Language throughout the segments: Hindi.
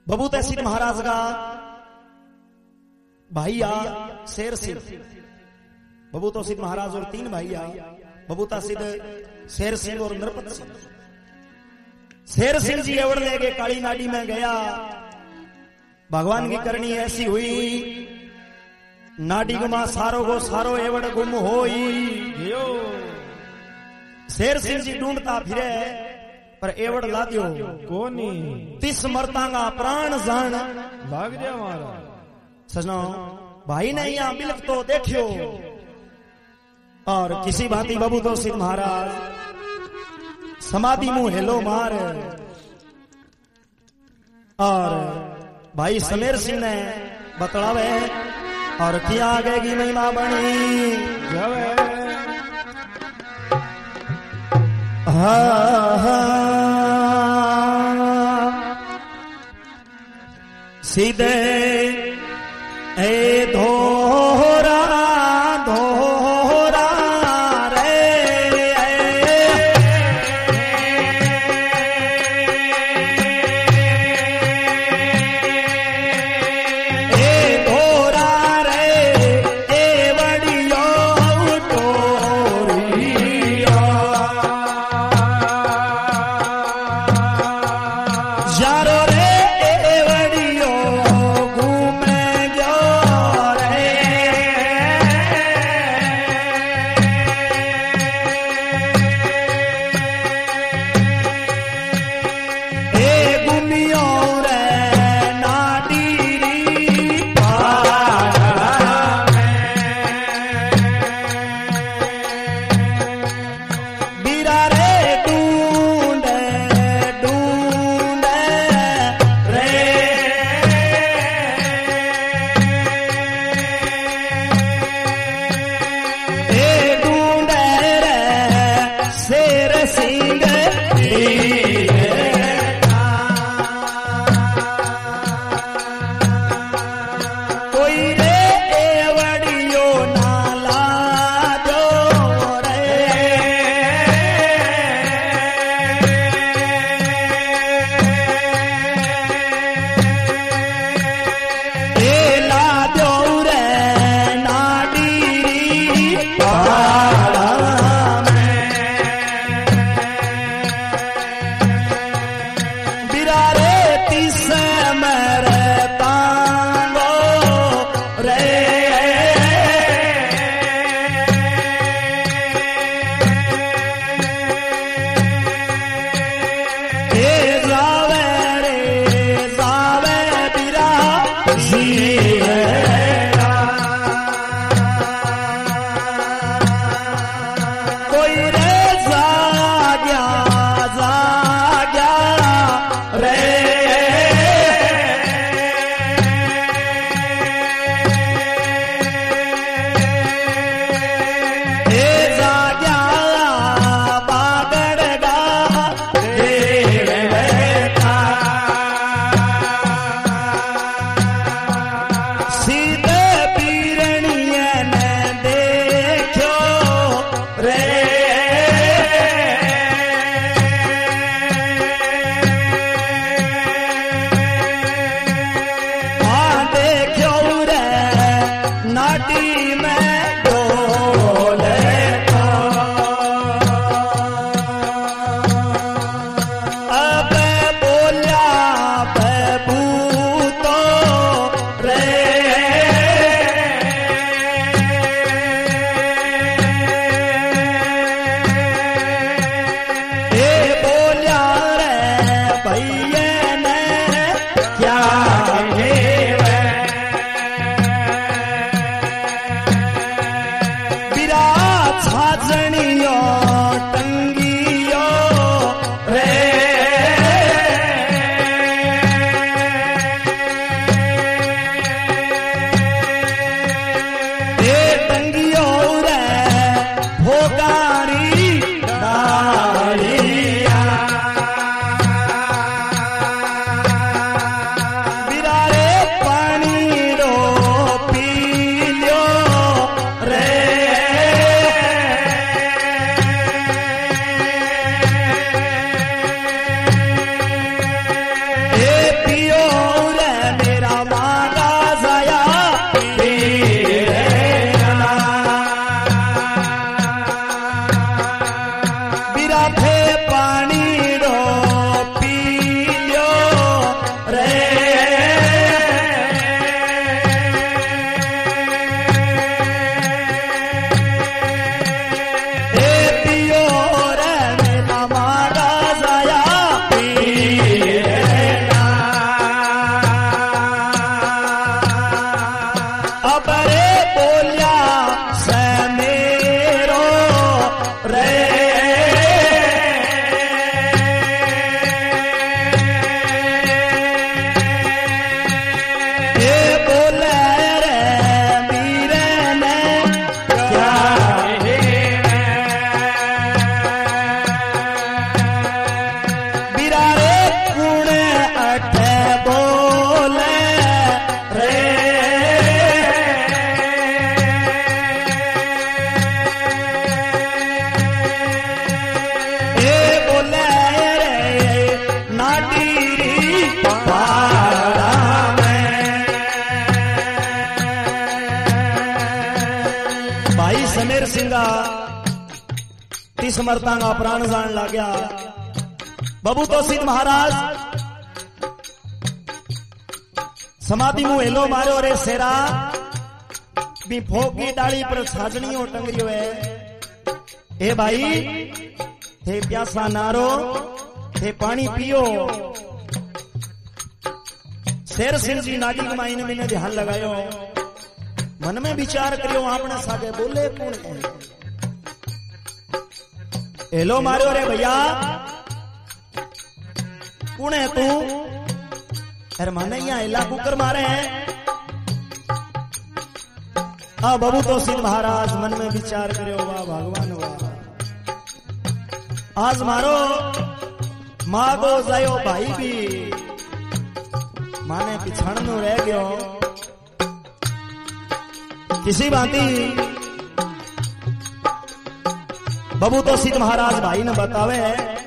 बबू तहसील महाराज का भाईया शेर सिंह, बबू तहसील महाराज और 3 भाईया, बबू तहसील शेर सिंह और नरपत सिंह। शेर सिंह जी एवड़ लेके काली नाडी में गया, भगवान की करनी ऐसी हुई, नाडी गुमा सारो को सारो एवड़ गुम होई। शेर सिंह जी ढूंढता फिरे पर एवड़ ला दियो कोनी, 30 मरतांगा प्राण जान भाग जा मारा। सजनो भाई ने यहाँ बिलक तो देखियो, और किसी भांति बबू तहसील महाराज समाधि मुंह हेलो मार, और भाई समेर सिंह ने बतलावे और किया आगे की महिमा बनी जावे। सीधे ए धोरा धोरा रे, ए धोरा रे ए वडियो टोरिया, यारो रे ए वडियो घूमे गयो सी समर्था का प्राण जान लग गया। बबू तो सिद्ध महाराज समाधि मुंह हेलो मारो रे सेरा भी फोकी डाली पर छाजनियों टंगरियो है। ए भाई थे प्यासा नारो थे पानी पियो। शेर सिंह जी नाडी कमाई ने मैंने ध्यान लगायो, मन में विचार करियो आपने सागे बोले कौन है। हेलो मारो रे भैया कौन है तू? अरे माने यहाँ हेला कुकर मारे हैं। हाँ बबू तो सिद्ध महाराज मन में विचार करियो, वाह भगवान वाह, आज मारो मागो जायो भाई भी माने पिछाण नु रह गयो। किसी बाती बबू तो सिद्ध महाराज भाई ने बतावे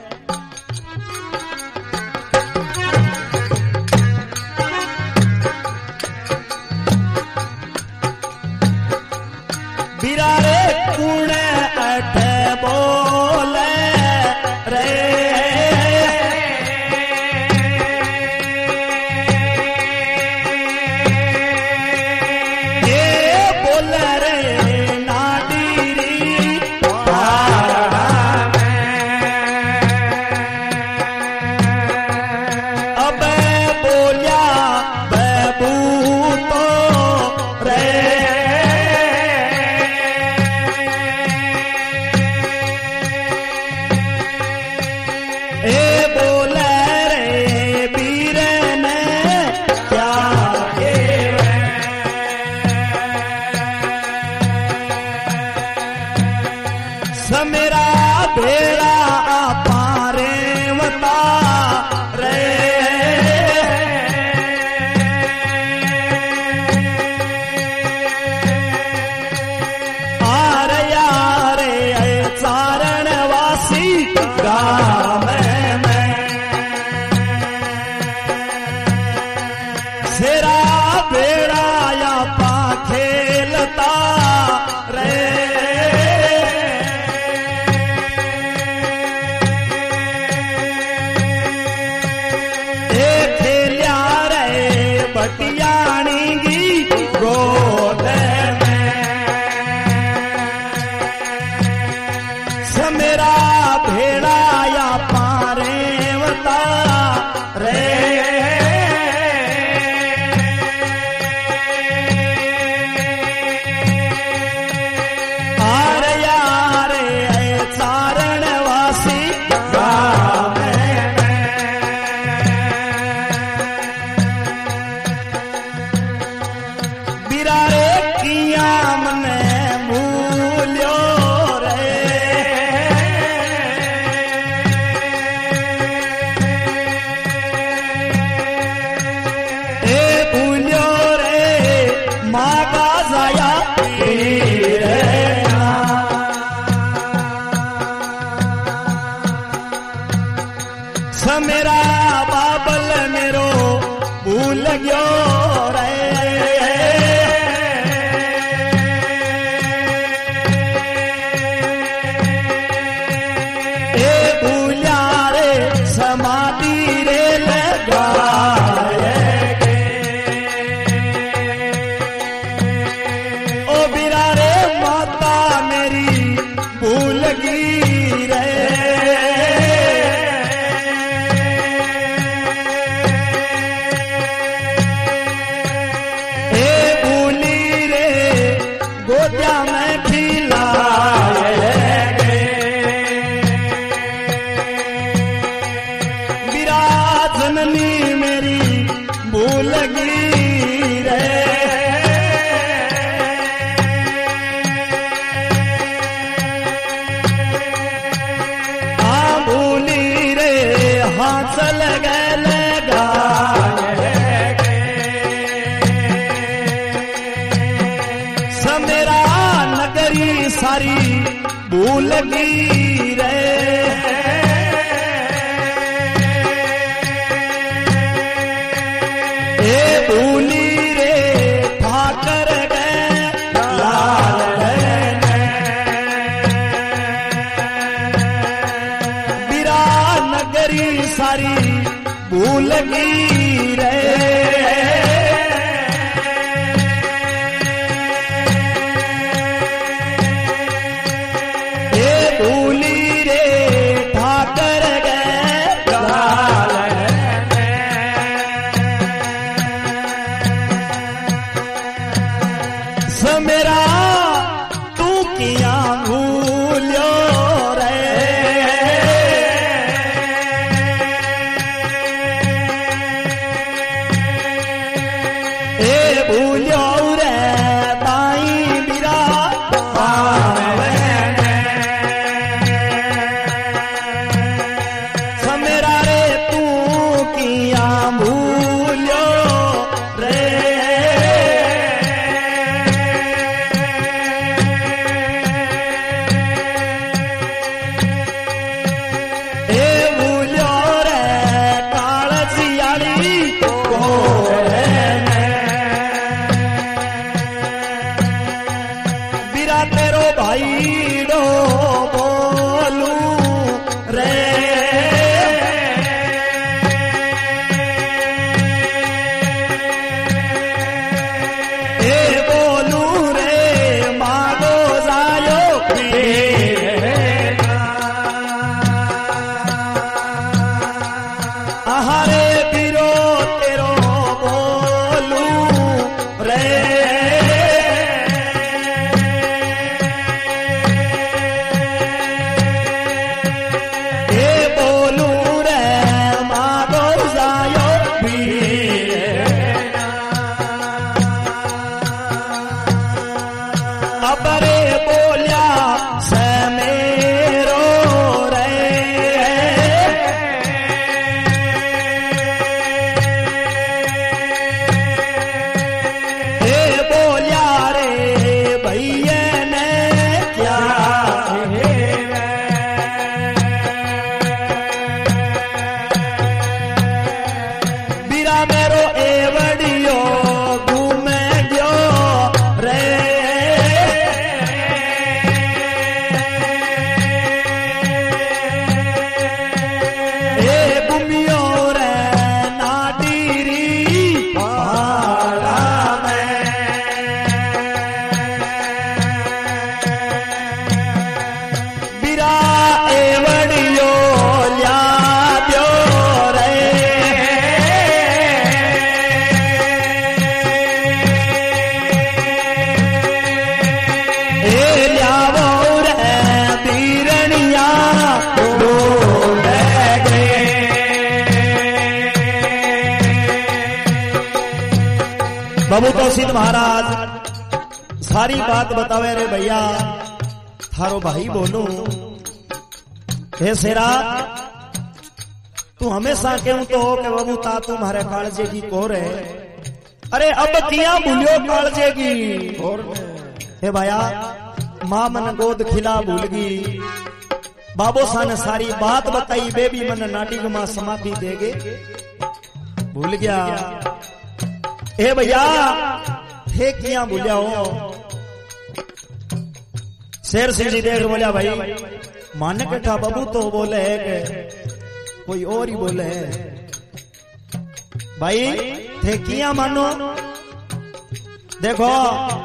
बिरारे कुणे अठे बोले रे मेरा भेड़ा पारे वता रे। आर यारे चारण वासी गाँव में सेरा भेड़ा या पा खेलता रे। बटियाणी की गोद में समेरा भेड़ा या पारे वता रे। आर यारे चारण वासी गाँव मेरा बाबल मेरो भूल गयो रे। ए भूलिया रे समाधि रे लगाएगे। ओ बिरा रे माता मेरी भूल गई रे। गोदिया में खिलाएंगे विराजननी मेरी भूल गई रे। हाँ भूली रे हाँ चल गए लगा मेरा नगरी सारी भूल गई रे। ए भूली रे ठाकर गए लाल भूलियो रे ताई बिरा समेरा रे तू किया भूलियो रे बाबू तौसीद महाराज सारी बात बतावे रे भैया थारो भाई बोलू हे सेरा तू हमेशा क्यों तो हो कि बाबू ता तुम्हारे कालजे की कोर है अरे अब किया भूलियो कालजे की हे भैया मां मन गोद खिला भूल गई बाबो सा ने सारी बात बताई बेबी मन नाटिक मां समाधि देगे भूल गया हे भैया थे किया भूलिया हो शेर सिंह जी देख बोलिया भाई मान कट्ठा बाबू तो बोले है कि कोई और ही बोले है भाई थे किया मानो देखो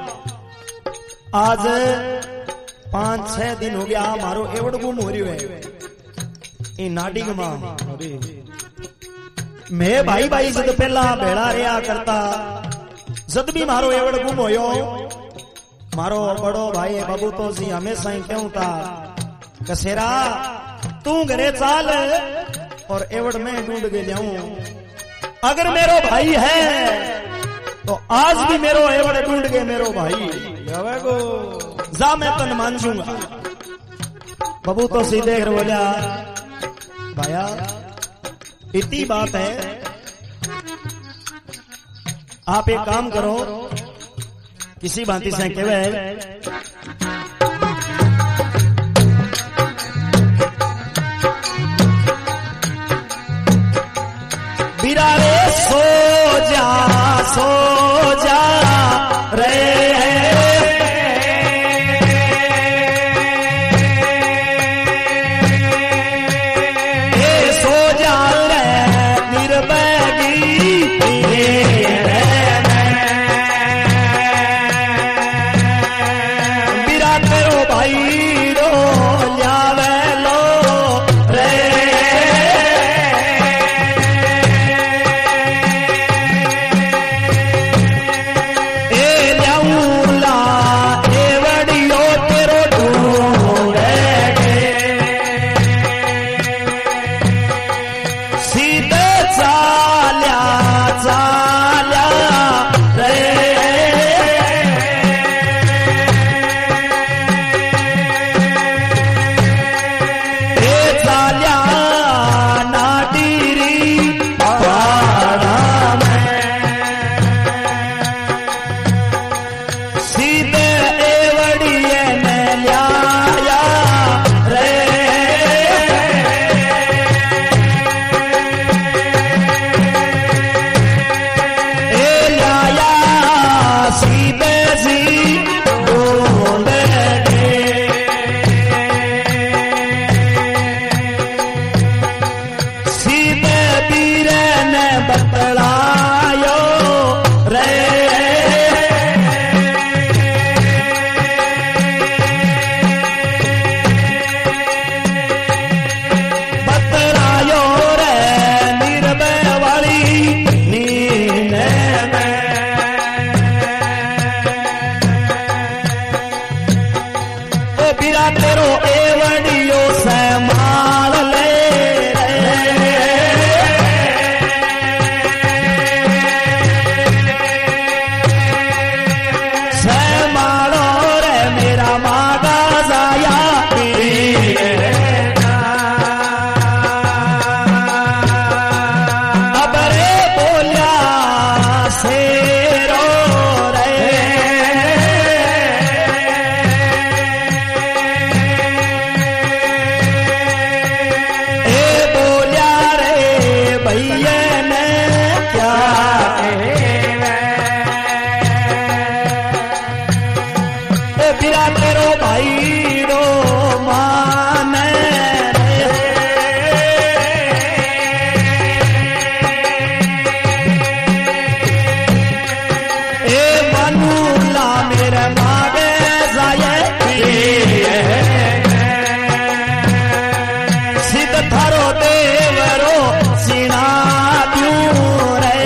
आज 5-6 दिन हो गया मारो एवड गुम हो रही है इन नाटिक में मैं भाई भाई जद पहला भेड़ा रहा करता जद भी मारो एवड गुम होयो मारो बड़ो भाई बाबू तो सी हमेशा ही क्यों था कसेरा तू घरे चाल और एवड में ढूंढ के लाऊं अगर मेरो भाई है तो आज भी मेरो एवड ढूंढ के मेरो भाई जा मैं तन मान जूंगा बाबू तो सी देख बोला भाया इतनी बात है आप एक काम करो किसी भांति से कहवे बिरारे सो जा रे तेरो एवड़ियो संभाल ले संभालो रे मेरा मागा जाया अब रे बोलिया शेरो रे ए बोलिया रे भैया ने क्या बिरा तेरो भाई रो माने ए मनूला मेरे मागे जाए सिद्ध थारो देवरो सीना द्यू रे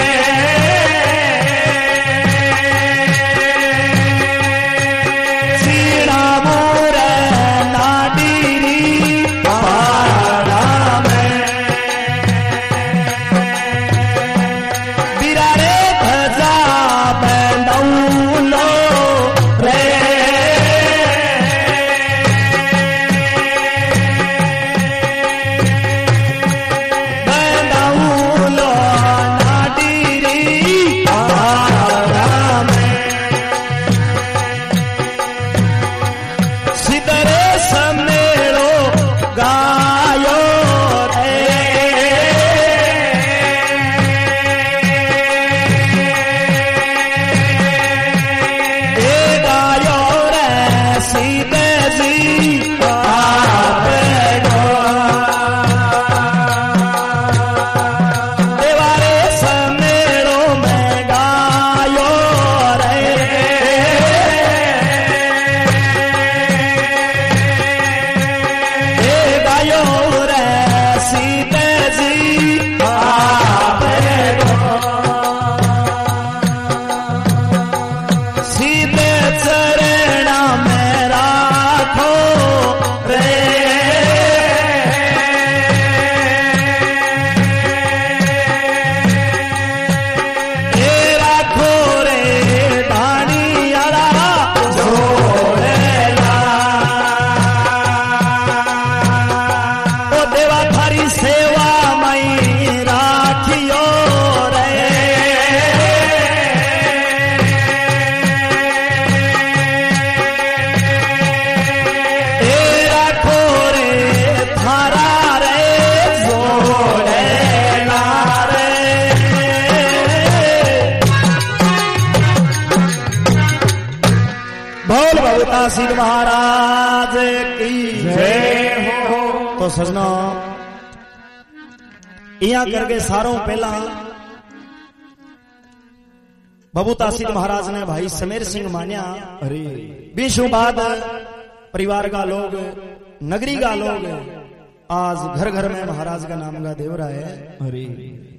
सीना मोर नाडीरी पारा में बिरारे भजा बंदौलो रे बंदौलो नाडीरी पारा में सिदरे समेरो गायो रे ए गायो रे सीधे जी आप गो देवारे समेरो में गायो रे ए गायो रे सीधे जी आप गो सीधे चरणा में राखो रे ए राखो रे धानियाला जोड़ेला ओ देवा थारी सेवा मई राखियो रे ए राखो रे थारा रे जोड़ेला रे बोल भगवता सिद्ध महाराज की जय हो। तो सजना इया करके सारों पहला भगवता सिद्ध महाराज ने भाई समेर सिंह मान्या अरे बीसों बाद परिवार का लोग नगरी का लोग आज घर घर में महाराज का नाम का देवरा है। अरे